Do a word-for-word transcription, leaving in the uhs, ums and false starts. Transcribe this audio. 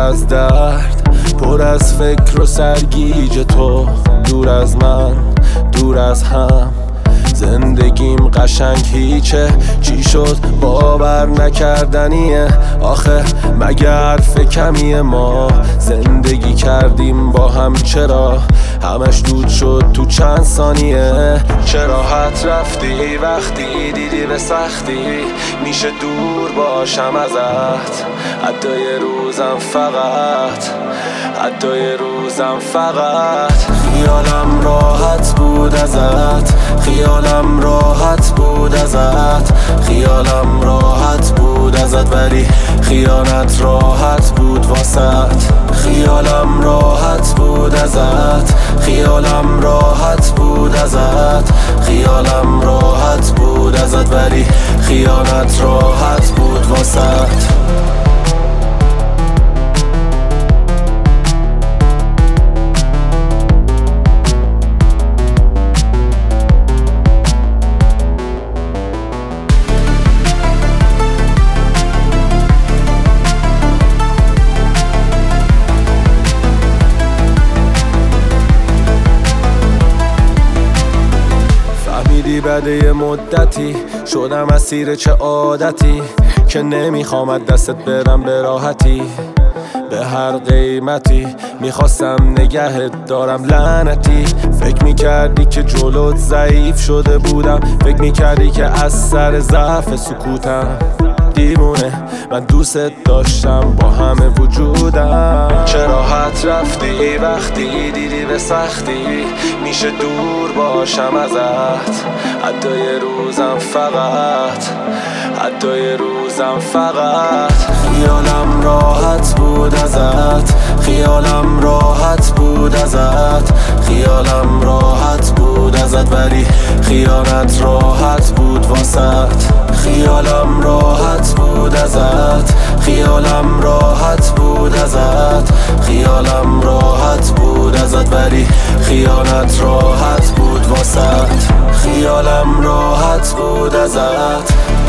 از درد، پر از فکر و سرگیج تو، دور از من، دور از هم. زندگیم قشنگ هیچه، چی شد باور نکردنیه. آخه مگه حرف کمیه؟ ما زندگی کردیم با هم، چرا همش دود شد تو چند ثانیه؟ چه راحت رفتی وقتی دیدی به سختی میشه دور باشم ازت. حتی یه روزم فقط، حتی یه روزم فقط خیالم راحت بود ازت، خیالم راحت بود ازت، خیالم راحت بود ازت، ولی خیانت راحت بود واسط. خیالم راحت بود ازت، خیالم راحت بود ازت، خیالم راحت بود ازت، ولی خیانت راحت بود واسط. بعد یه مدتی شدم اسیر چه عادتی که نمیخوام دستت برم به راحتی. به هر قیمتی میخواستم نگهت دارم لعنتی. فکر میکردی که جلوت ضعیف شده بودم، فکر میکردی که از سر ضعف سکوتم. دیوونه من دوست داشتم با همه وجودم. چه راحت رفتی وقتی دیدی به سختی میشه دور باشم ازت. حتی یه روزم فقط، حتی یه روزم فقط خیالم راحت بود ازت، خیالم راحت بود ازت، خیالم راحت بود ازت، ولی خیانت راحت بود واسط. خیالم راحت بود ازت، خیالم راحت بود ازت، خیالم راحت بود ازت، ولی خیانت راحت بود واسط. خیالم راحت بود ازت،